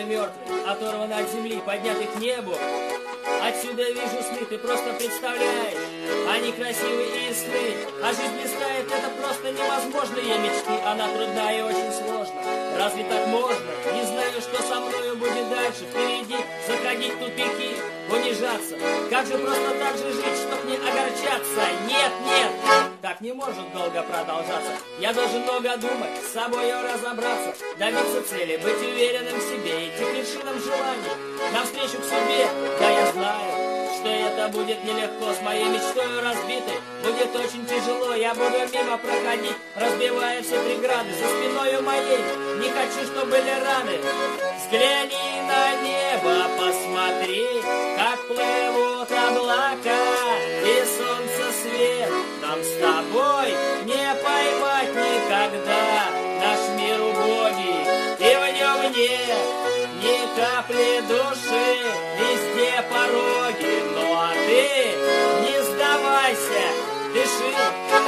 мертвый, оторван от земли, поднятый к небу. Отсюда вижу сны, ты просто представляешь. Они красивые и сны, а жизнь блистает, это просто невозможные мечты. Она трудна и очень сложна. Разве так можно? Не знаю, что со мною будет дальше. Впереди заходить в тупики, унижаться. Как же просто так же жить, чтоб не огорчаться? Нет, нет, так не может долго продолжаться. Я должен много думать, с собою разобраться, добиться цели, быть уверенным в себе, идти к вершинам желаний, навстречу к судьбе. Да, я знаю, что это будет нелегко, с моей мечтой разбитой будет очень тяжело. Я буду мимо проходить, разбивая все преграды за спиною моей. Не хочу, чтобы были раны. Взгляни на небо, посмотри, как плывут облака и солнце свет. Нам с тобой не поймать никогда наш мир убогий, и в нем нет ни капли души, везде пороги. Ну а ты не сдавайся, дыши.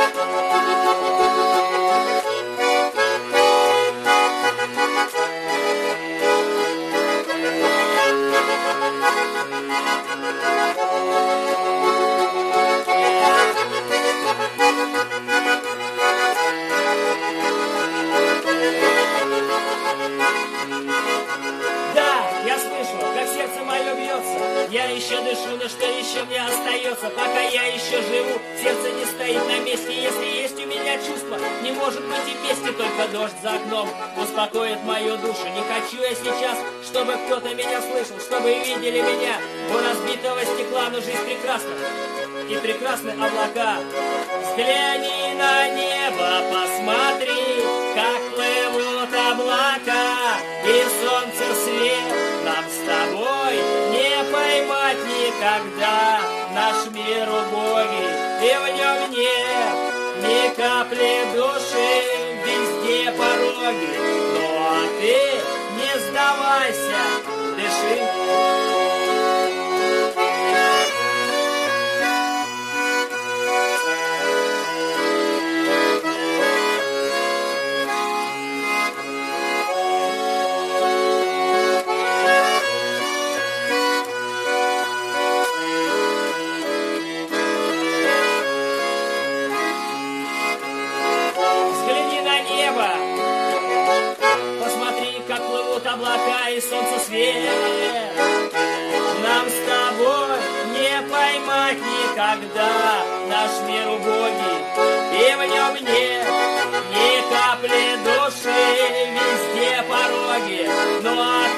Я еще дышу, но что еще мне остается? Пока я еще живу, сердце не стоит на месте. Если есть у меня чувство, не может быть и мести. Только дождь за окном успокоит мою душу. Не хочу я сейчас, чтобы кто-то меня слышал, чтобы видели меня у разбитого стекла. Но жизнь прекрасна, и прекрасны облака. Взгляни на небо, посмотри, как плывут облака и солнце свет. Нам с тобой не поймать никогда наш мир убогий, и в нем нет ни капли души, везде пороги. Ну а ты не сдавайся, дыши. Посмотри, как плывут облака и солнце свет. Нам с тобой не поймать никогда наш мир убогий, и в нем нет ни капли души, везде пороги. Ну а